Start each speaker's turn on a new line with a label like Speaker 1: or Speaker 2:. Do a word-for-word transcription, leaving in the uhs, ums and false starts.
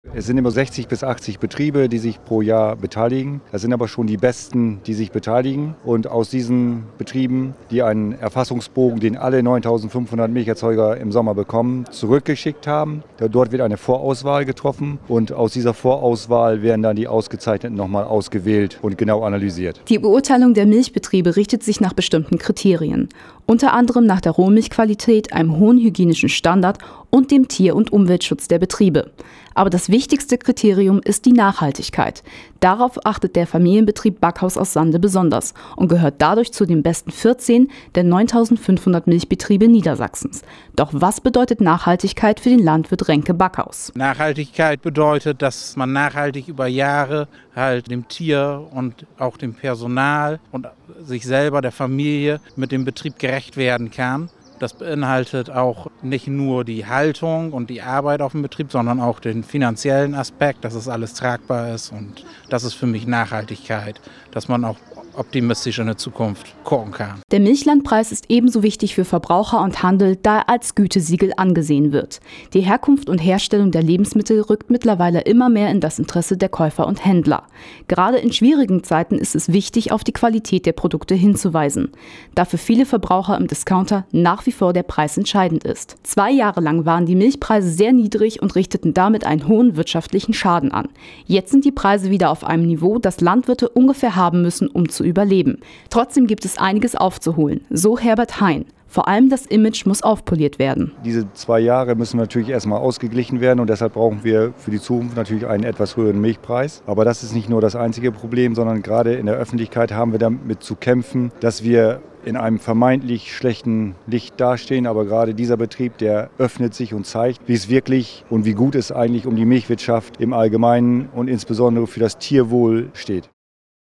Speaker 1: Es sind immer sechzig bis achtzig Betriebe, die sich pro Jahr beteiligen. Das sind aber schon die Besten, die sich beteiligen. Und aus diesen Betrieben, die einen Erfassungsbogen, den alle neuntausendfünfhundert Milcherzeuger im Sommer bekommen, zurückgeschickt haben. Dort wird eine Vorauswahl getroffen und aus dieser Vorauswahl werden dann die Ausgezeichneten nochmal ausgewählt und genau analysiert.
Speaker 2: Die Beurteilung der Milchbetriebe richtet sich nach bestimmten Kriterien. Unter anderem nach der Rohmilchqualität, einem hohen hygienischen Standard und dem Tier- und Umweltschutz der Betriebe. Aber das wichtigste Kriterium ist die Nachhaltigkeit. Darauf achtet der Familienbetrieb Backhaus aus Sande besonders und gehört dadurch zu den besten vierzehn der neuntausendfünfhundert Milchbetriebe Niedersachsens. Doch was bedeutet Nachhaltigkeit für den Landwirt Renke Backhaus?
Speaker 3: Nachhaltigkeit bedeutet, dass man nachhaltig über Jahre halt dem Tier und auch dem Personal und sich selber, der Familie, mit dem Betrieb gerecht werden kann. Das beinhaltet auch nicht nur die Haltung und die Arbeit auf dem Betrieb, sondern auch den finanziellen Aspekt, dass es alles tragbar ist. Und das ist für mich Nachhaltigkeit, dass man auch optimistisch in der Zukunft gucken kann.
Speaker 2: Der Milchlandpreis ist ebenso wichtig für Verbraucher und Handel, da er als Gütesiegel angesehen wird. Die Herkunft und Herstellung der Lebensmittel rückt mittlerweile immer mehr in das Interesse der Käufer und Händler. Gerade in schwierigen Zeiten ist es wichtig, auf die Qualität der Produkte hinzuweisen, da für viele Verbraucher im Discounter nach wie vor der Preis entscheidend ist. Zwei Jahre lang waren die Milchpreise sehr niedrig und richteten damit einen hohen wirtschaftlichen Schaden an. Jetzt sind die Preise wieder auf einem Niveau, das Landwirte ungefähr haben müssen, um zu überleben. Trotzdem gibt es einiges aufzuholen, so Herbert Hein. Vor allem das Image muss aufpoliert werden.
Speaker 1: Diese zwei Jahre müssen natürlich erstmal ausgeglichen werden und deshalb brauchen wir für die Zukunft natürlich einen etwas höheren Milchpreis. Aber das ist nicht nur das einzige Problem, sondern gerade in der Öffentlichkeit haben wir damit zu kämpfen, dass wir in einem vermeintlich schlechten Licht dastehen. Aber gerade dieser Betrieb, der öffnet sich und zeigt, wie es wirklich und wie gut es eigentlich um die Milchwirtschaft im Allgemeinen und insbesondere für das Tierwohl steht.